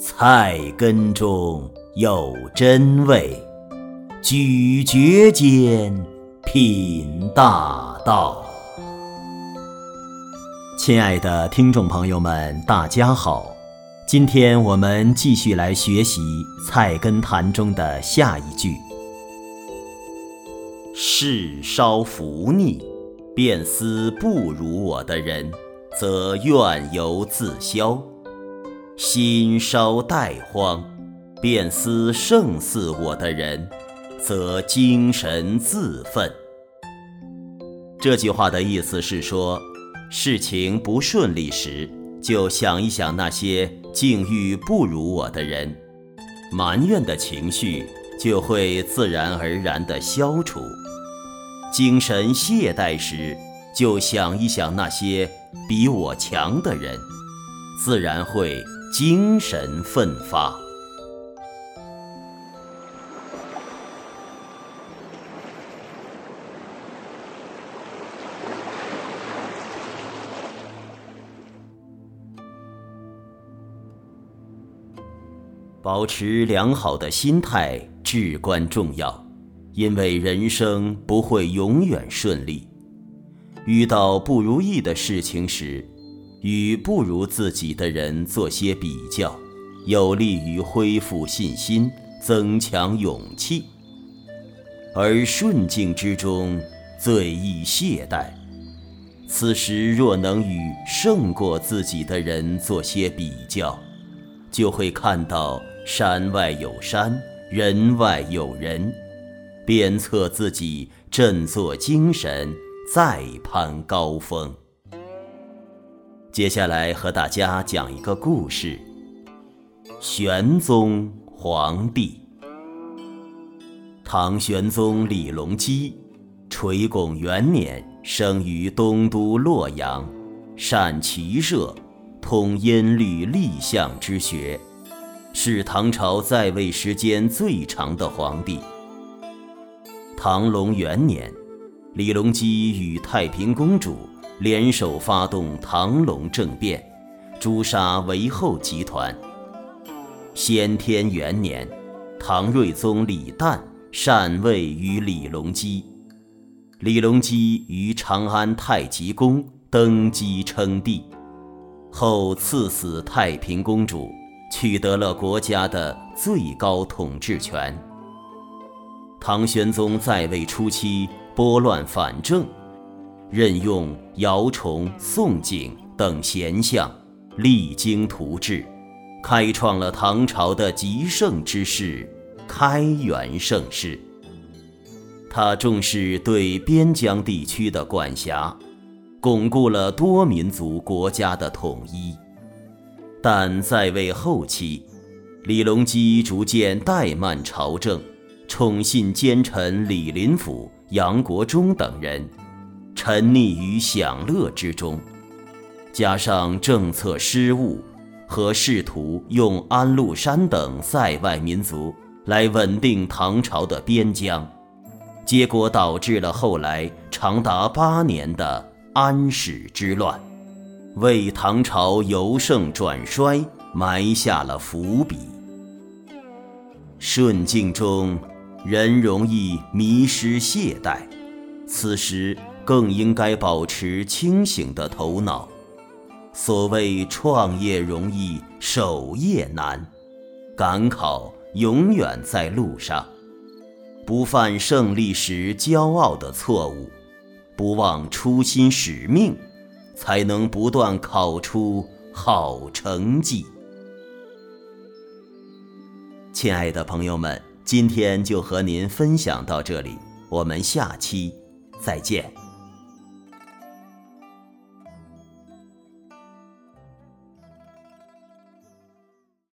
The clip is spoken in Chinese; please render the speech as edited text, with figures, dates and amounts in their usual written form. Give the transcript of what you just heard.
菜根中有真味，咀嚼间品大道。亲爱的听众朋友们，大家好，今天我们继续来学习《菜根谭》中的下一句：事稍浮逆，便思不如我的人，则怨尤自消；心稍怠荒，便思胜似我的人，则精神自奋。这句话的意思是说，事情不顺利时，就想一想那些境遇不如我的人，埋怨的情绪就会自然而然地消除。精神懈怠时，就想一想那些比我强的人，自然会精神奋发。保持良好的心态至关重要，因为人生不会永远顺利。遇到不如意的事情时，与不如自己的人做些比较，有利于恢复信心，增强勇气。而顺境之中最易懈怠，此时若能与胜过自己的人做些比较，就会看到山外有山，人外有人，鞭策自己振作精神，再攀高峰。接下来和大家讲一个故事：玄宗皇帝。唐玄宗李隆基垂拱元年生于东都洛阳，善骑射，通音律历象之学，是唐朝在位时间最长的皇帝。唐隆元年，李隆基与太平公主联手发动唐隆政变，诛杀韦后集团。先天元年，唐睿宗李旦禅位于李隆基，李隆基于长安太极宫登基称帝，后赐死太平公主，取得了国家的最高统治权。唐玄宗在位初期拨乱反正，任用姚崇、宋璟等贤相，励精图治，开创了唐朝的极盛之势，开元盛世。他重视对边疆地区的管辖，巩固了多民族国家的统一。但在位后期，李隆基逐渐怠慢朝政，宠信奸臣李林甫、杨国忠等人，沉溺于享乐之中，加上政策失误和试图用安禄山等塞外民族来稳定唐朝的边疆，结果导致了后来长达8年的安史之乱，为唐朝由盛转衰埋下了伏笔。顺境中，人容易迷失懈怠，此时更应该保持清醒的头脑。所谓创业容易守业难，赶考永远在路上。不犯胜利时骄傲的错误，不忘初心使命，才能不断考出好成绩。亲爱的朋友们，今天就和您分享到这里，我们下期再见。